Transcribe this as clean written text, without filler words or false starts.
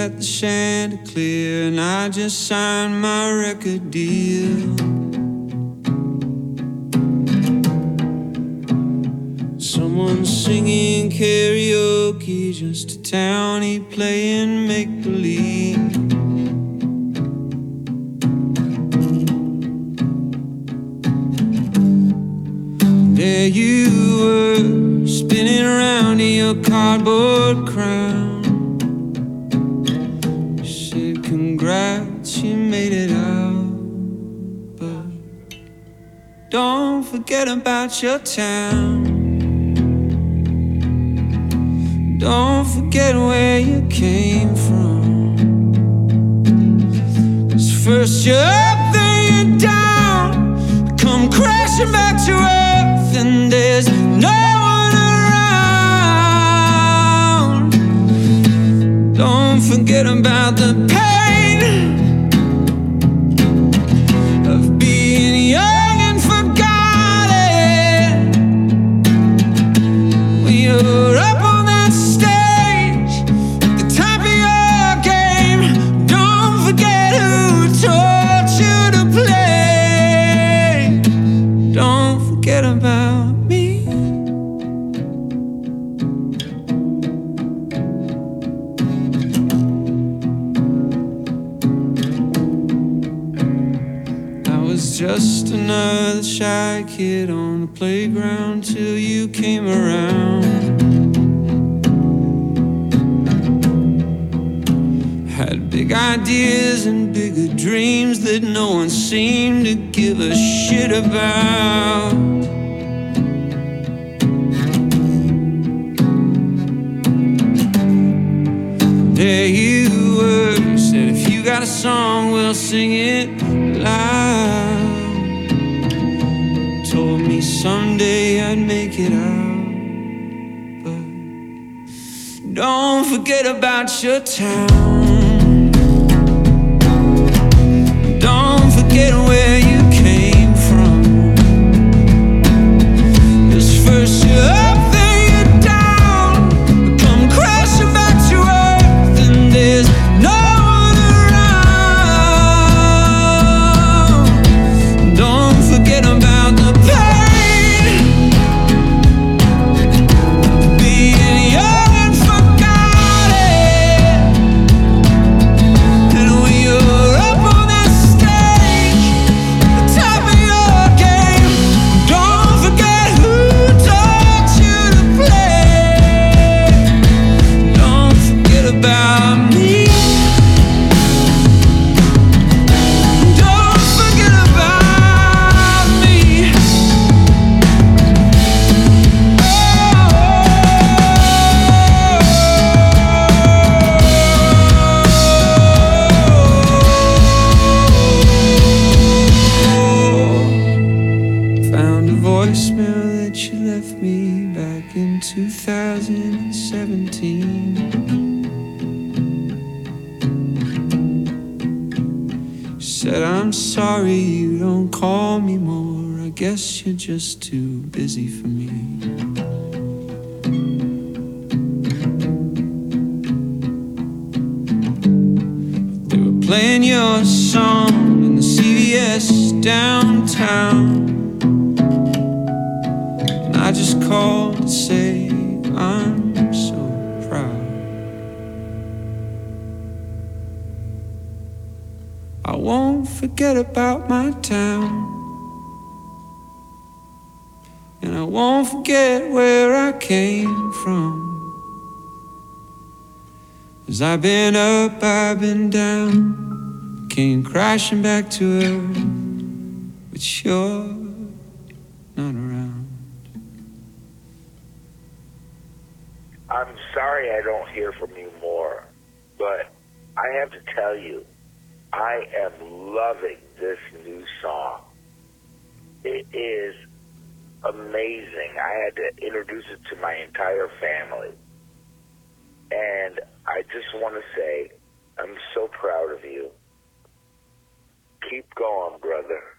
at the Chanticleer, and I just signed my record deal. Someone's singing karaoke, just a townie playing make-believe. There you were, spinning around in your cardboard crown. You said congrats, you made it out, but don't forget about your town. Don't forget where you came from. 'Cause first you're up, then you're down, come crashing back to earth, and there's no one around. Don't forget about the pain of being young and forgotten. We are up on that stage, at the top of your game. Don't forget who taught you to play. Don't forget about me. I was just another shy kid on the playground till you came around. Had big ideas and bigger dreams that no one seemed to give a shit about. There you were, said if you got a song, we'll sing it loud. Told me someday I'd make it out, but don't forget about your town. Don't forget where you came from. 'Cause first you're up, then you're down, come crashing back to earth, and there's no one around. Don't forget about the pain of being young and forgotten. And when you're up on that stage, at the top of your game, don't forget who taught you to play. Don't forget about me. Don't forget about me. Found a voicemail that you left me back in 2017. Said I'm sorry you don't call me more, I guess you're just too busy for me. They were playing your song in the CVS downtown, and I just called to say I'm so proud. I won't forget about my town, and I won't forget where I came from. 'Cause I've been up, I've been down, came crashing back to earth, but you're not around. I'm sorry I don't hear from you more, but I have to tell you, I am loving this new song. It is amazing. I had to introduce it to my entire family. And I just want to say, I'm so proud of you. Keep going, brother.